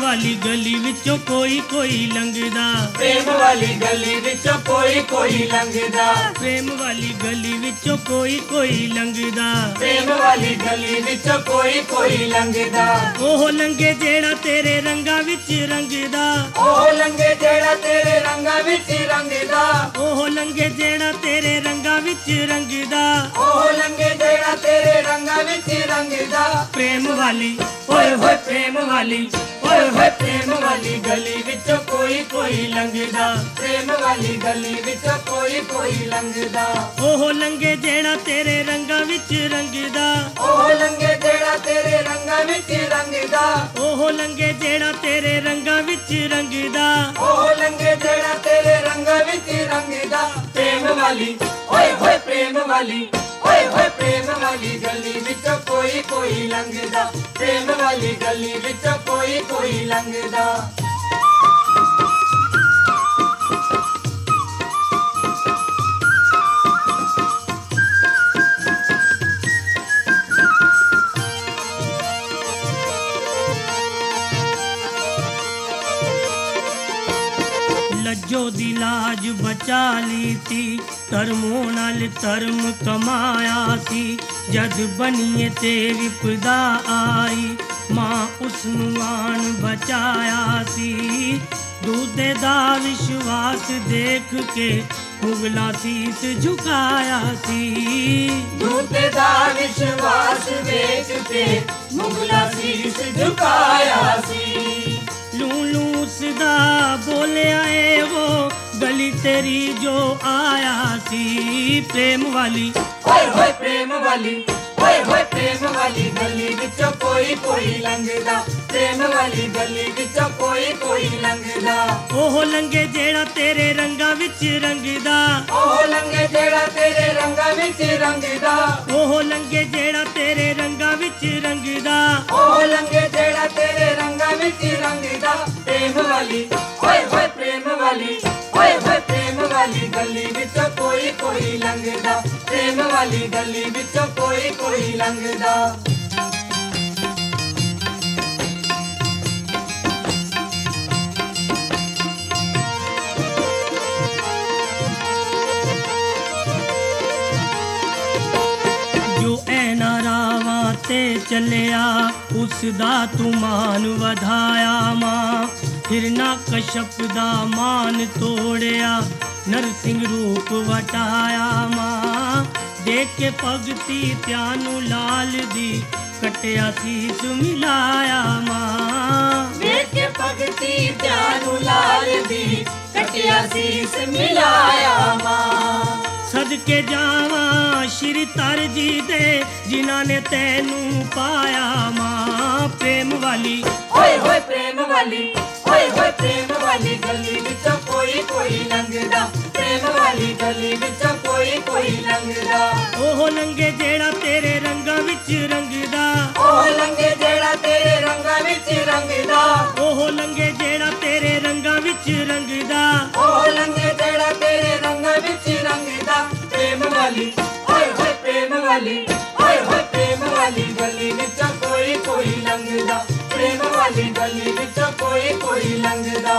वाली गली विचों कोई कोई लंघदा, प्रेम वाली गली विचों कोई लंघदा, प्रेम वाली गली विचों कोई लंघदा, प्रेम वाली गली विचों कोई लंघदा। ओह लंघे जेड़ा तेरे रंगा विच रंगदा, ओह लंघे जेड़ा तेरे रंगा विच रंगदा, ओह लंघे जेड़ा तेरे रंगा विच रंगदा, ओह लंघे जेड़ा तेरे रंगा विच रंगदा। प्रेम वाली ओए होए प्रेम वाली, ओए होए प्रेम वाली गली विचों कोई लंघदा, प्रेम वाली गली विचों कोई लंघदा। ओह लंघे जेड़ा तेरे रंगा विच रंगदा, ओह लंघे जेड़ा तेरे रंगा विच रंगदा, ओह लंघे जेड़ा तेरे रंगा विच रंगदा, ओह लंघे जेड़ा तेरे रंगा विच रंगदा। प्रेम वाली ओए होए प्रेम वाली, ओए होए प्रेम वाली गली विचों कोई लंघदा, प्रेम वाली गली विचों कोई लंघदा। लज्जो दी लाज बचा ली थी, धर्मों नाल धर्म कमाया सी। जद बनीए ते विपदा आई, मां उसनू आन बचाया सी। दूधे दा विश्वास देख के मुगला सीस झुकाया सी। दूधे दा विश्वास देख के मुगला सीस झुकाया सी। लू सदा बोलिया ए वो गली तेरी जो आया सी। प्रेम वाली ओए होए प्रेम वाली, ओए होए प्रेम वाली गली विचों कोई लंघदा, प्रेम वाली गली विचों कोई लंघदा। ओह लंघे जेड़ा तेरे रंगा विच रंगदा, ओह लंघे जेड़ा तेरे रंगा विच रंगदा, ओह लंघे जेड़ा तेरे रंगा विच रंगदा, ओह लंघे जेड़ा तेरे रंगा विच रंगदा। प्रेम वाली ओए होए प्रेम वाली, ओए होए प्रेम वाली गली विचों कोई लंघदा, प्रेम वाली गली विचों कोई लंघदा। ते चलिया उसदा तू मान वधाया मां। हिरना कश्यप दा मान तोड़िया, नरसिंह रूप वटाया मां। देख के भगती त्यानू लाल दी, कटिया सीस मिलाया मां। देख के भगती त्यानू लाल दी, कटिया सीस मिलाया मां। सदके जावा श्री तर जी दे, जिन्हां ने तैनू पाया मां। प्रेम वाली ओए होए प्रेम वाली, ओए होए प्रेम वाली गली विचों कोई लंघदा, प्रेम वाली गली विचों कोई लंघदा। ओह लंघे जेड़ा तेरे रंगा विच रंगदा, ओह लंघे जेड़ा तेरे रंगा विच रंगदा, ओह लंघे जेड़ा तेरे रंगा विच रंगदा, ओह लंघे जेड़ा तेरे रंगा विच रंगदा। प्रेम वाली ओए होए प्रेम वाली, ओए होए प्रेम वाली गली विचों कोई लंघदा, प्रेम वाली गली विचों कोई लंघदा।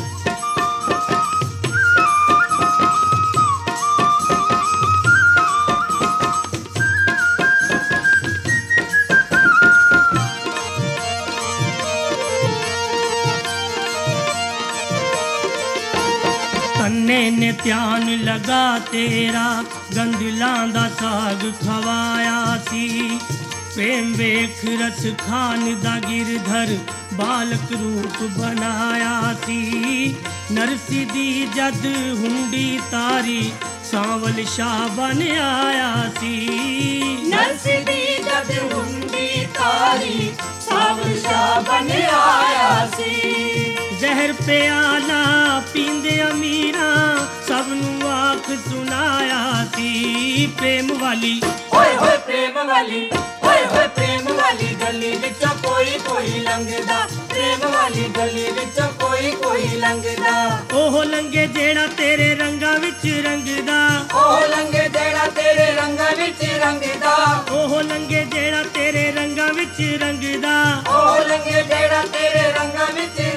तन्ने ने ध्यान लगा तेरा, गंदलां दा साग खवाया सी। प्रेम वेख रस खान दा गिरधर, बालक रूप बनाया सी। नरसी दी जद हुंडी तारी, सांवल शाह बन आया सी। नरसी दी जद हुंडी तारी, सांवल शाह बन आया सी। जहर प्याला पींदे अमीरा, सबनू आख सुनाया सी। प्रेम वाली ओए होए प्रेम वाली, ओए होए प्रेम वाली गली विचों कोई लंघदा, प्रेम वाली गली विचों कोई लंघदा। ओह लंघे जेड़ा तेरे रंगा विच रंगदा, ओह लंघे जेड़ा तेरे रंगा विच रंगदा, ओह लंघे जेड़ा तेरे रंगा विच रंगदा, ओह लंघे जेड़ा तेरे रंगा विच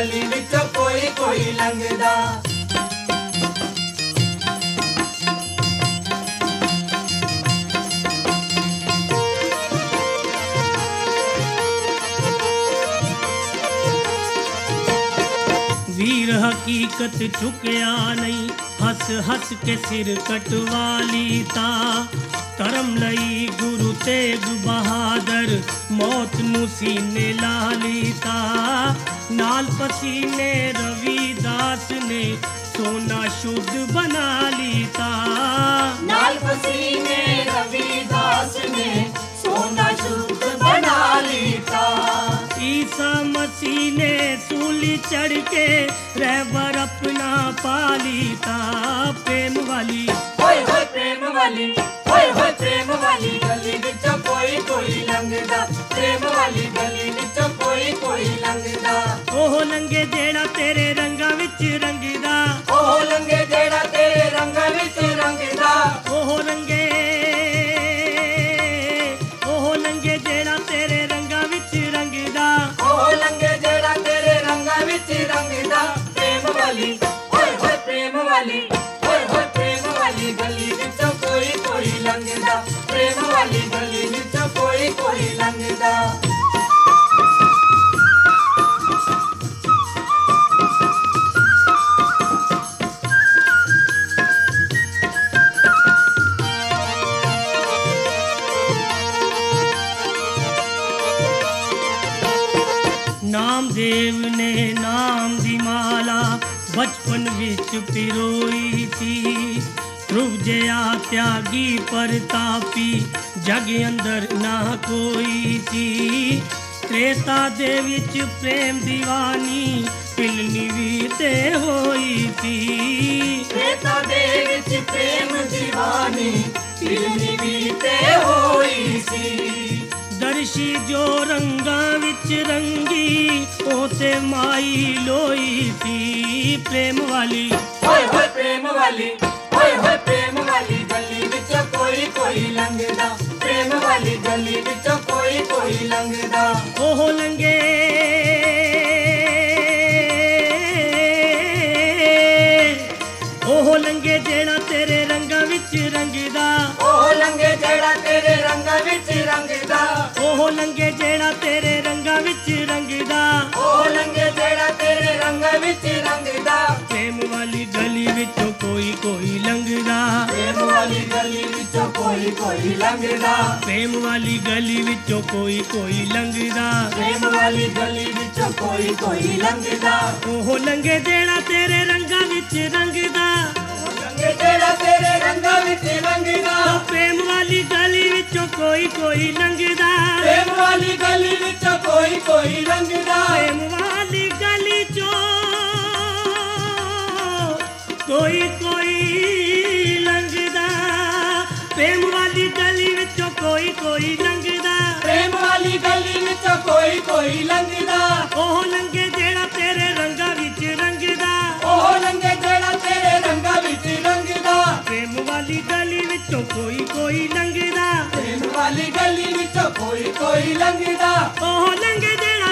ਗਲੀ ਵਿੱਚੋਂ ਕੋਈ ਕੋਈ ਲੰਘਦਾ। ਵੀਰ ਹਕੀਕਤ ਝੁਕਿਆ ਨਹੀਂ, ਹੱਸ ਹੱਸ ਕੇ ਸਿਰ ਕਟਵਾ ਲੀਤਾ। ਧਰਮ ਲਈ ਗੁਰੂ ਤੇਗ ਬਹਾਦਰ ਮੌਤ ਨੂੰ ਸੀਨੇ ਲਾ ਲੀਤਾ। ਨਾਲ ਪਸੀਨੇ ਰਵੀਦਾਸ ਨੇ ਸੋਨਾ ਸ਼ੁੱਧ ਬਣਾ ਲੀਤਾ। ਨਾਲ ਪਸੀਨੇ ਰਵੀਦਾਸ ਨੇ ਸੋਨਾ ਸ਼ੁੱਧ ਬਣਾ ਲੀਤਾ। ईसा मसीह ने सूली चढ़ के रहबर अपना पालीता। प्रेम वाली होए होए प्रेम वाली, होए होए प्रेम वाली गली विचों कोई कोई लंघदा। प्रेम वाली गली विचों कोई कोई लंघदा। ओह लंगे जेड़ा तेरे रंगा विच रंगदा। ओह लंगे जेड़ा तेरे रंगा विच रंगदा। ओह लंगे जेड़ा तेरे रंगा विच रंगदा। ओह लंगे जेड़ा तेरे रंगा विच रंगदा। प्रेम वाली होए होए प्रेम वाली, होए होए प्रेम वाली गली विचों कोई कोई लंघदा। प्रेम वाली गली विचों कोई कोई लंघदा। नामदेव ने नाम दी माला बचपन विच पिरोई थी। ध्रुव जया त्यागी परतापी जग अंदर ना कोई थी। त्रेता दे विच प्रेम दीवानी पिलनी भी ते होई थी। त्रेता दे विच प्रेम दीवानी पिलनी भी ते होई सी। दर्शी जो रंगा विच रंगी ओते माई लोई थी। प्रेम वाली होए होए प्रेम वाली, होए होए प्रेम वाली गली विचों कोई कोई लंघदा। प्रेम वाली गली विचों कोई कोई लंघदा। ओह लंगे ओह लंगे जेड़ा तेरे रंगा विच रंगदा। ओह लंगे जेड़ा तेरे रंगा विच रंगदा। ओह लंगे जेड़ा तेरे रंगा विच रंगदा। ओह लंगे जेड़ा तेरे रंगा विच रंगदा। प्रेम वाली गली विचों कोई कोई लंघदा। प्रेम वाली गली विचों कोई कोई लंघदा। प्रेम वाली गली विचों कोई कोई लंघदा। प्रेम वाली गली विचों कोई कोई लंघदा। ओह लंगे जेड़ा तेरे रंगा विच रंगदा। ओह लंगे जेड़ा तेरे रंगा विच रंगदा। प्रेम वाली गली विचों कोई कोई लंघदा। प्रेम वाली गली विचों कोई कोई लंघदा। प्रेम वाली गली चों कोई कोई लंघदा। प्रेम वाली गली विचों कोई कोई लंघदा। प्रेम वाली गली विचों कोई कोई लंघदा। ओह लंगे जेड़ा तेरे रंगा विच रंगदा। ओह लंगे जेड़ा तेरे रंगा विच रंगदा। प्रेम वाली गली विचों कोई कोई लंघदा। प्रेम वाली गली विचों कोई कोई लंघदा। ओह लंगे जेड़ा